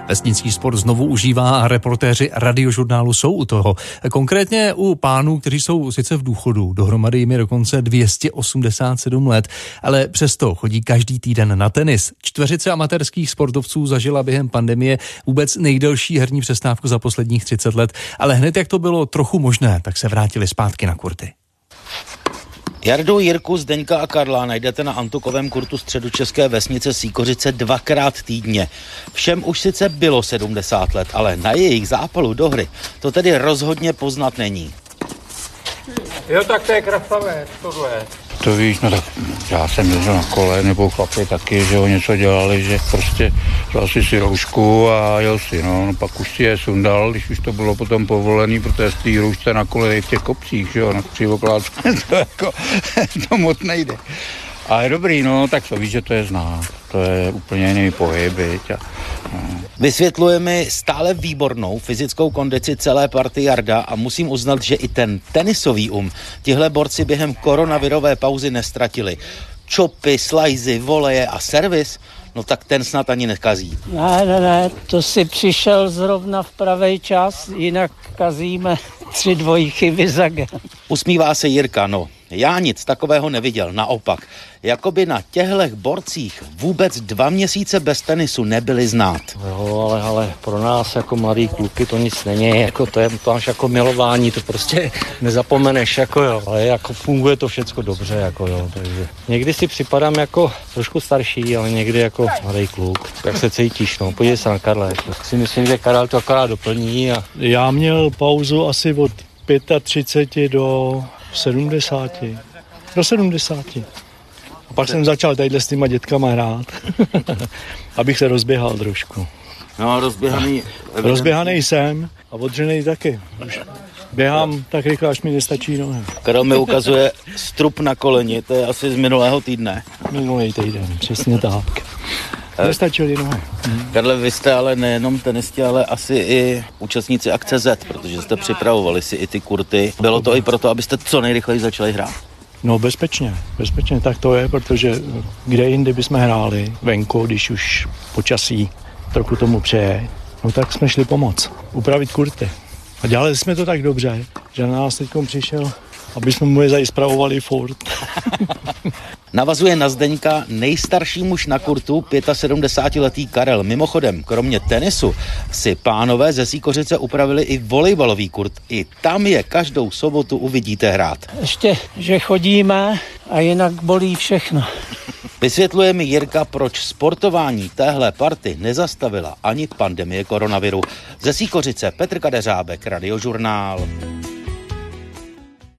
Vesnický sport znovu užívá a reportéři Radiožurnálu jsou u toho. Konkrétně u pánů, kteří jsou sice v důchodu, dohromady jim je dokonce 287 let, ale přesto chodí každý týden na tenis. Čtveřice amatérských sportovců zažila během pandemie vůbec nejdelší herní přestávku za posledních 30 let, ale hned jak to bylo trochu možné, tak se vrátili zpátky na kurty. Jardu, Jirku, Zdeňka a Karla najdete na antukovém kurtu středočeské vesnice Sýkořice 2krát týdně. Všem už sice bylo 70 let, ale na jejich zápalu do hry to tedy rozhodně poznat není. Jo, tak to je krafavé, tohle. To víš, no tak já jsem jezdil na kole, nebo chlapi taky, že ho něco dělali, že prostě dal si roušku a jel si, no pak už si je sundal, když už to bylo potom povolený, protože z té roušce na kole v těch kopcích, že jo, na křivokládce, to jako, to moc nejde. A je dobrý, no, tak to víš, že to je znát, to je úplně jiný pohyb, Vysvětluje mi stále výbornou fyzickou kondici celé party Jarda a musím uznat, že i ten tenisový tihle borci během koronavirové pauzy nestratili. Čopy, slajzy, voleje a servis, no tak ten snad ani nekazí. Ne, to si přišel zrovna v pravej čas, jinak kazíme 3 dvojchyby za gen. Usmívá se Jirka, no. Já nic takového neviděl, naopak. Jakoby na těhlech borcích vůbec 2 měsíce bez tenisu nebyli znát. Jo, ale pro nás jako mladý kluky to nic není, jako to máš jako milování, to prostě nezapomeneš, jako jo, ale jako funguje to všecko dobře, jako jo, takže někdy si připadám jako trošku starší, ale někdy jako mladý kluk. Jak se cítíš, no, podívej se na Karla, jako. Si myslím, že Karel to akorát doplní a... Já měl pauzu asi od 35 do 70. Do 70. A pak jsem začal tadyhle s těma dětkama hrát, abych se rozběhal trošku. No, rozběhaný jsem a odřenej taky. Už běhám tak rychle, až mi nestačí nohy. Karel mi ukazuje strup na koleni, to je asi z minulého týdne. Minulý týden, přesně tak. Nestačily nohy. Karle, vy jste ale nejenom tenisti, ale asi i účastníci akce Z, protože jste připravovali si i ty kurty. Bylo to i proto, abyste co nejrychleji začali hrát? No bezpečně tak to je, protože kde jinde bychom hráli venku, když už počasí trochu tomu přeje, no tak jsme šli pomoct, upravit kurty. A dělali jsme to tak dobře, že na nás teďkom přišel, aby jsme mu je zaispravovali furt. Navazuje na Zdeňka nejstarší muž na kurtu, 75letý Karel. Mimochodem, kromě tenisu si pánové ze Sýkořice upravili i volejbalový kurt. I tam je každou sobotu uvidíte hrát. Ještě, že chodíme a jinak bolí všechno. Vysvětluje mi Jirka, proč sportování téhle party nezastavila ani pandemie koronaviru. Ze Sýkořice Petr Kadeřábek, Radiožurnál.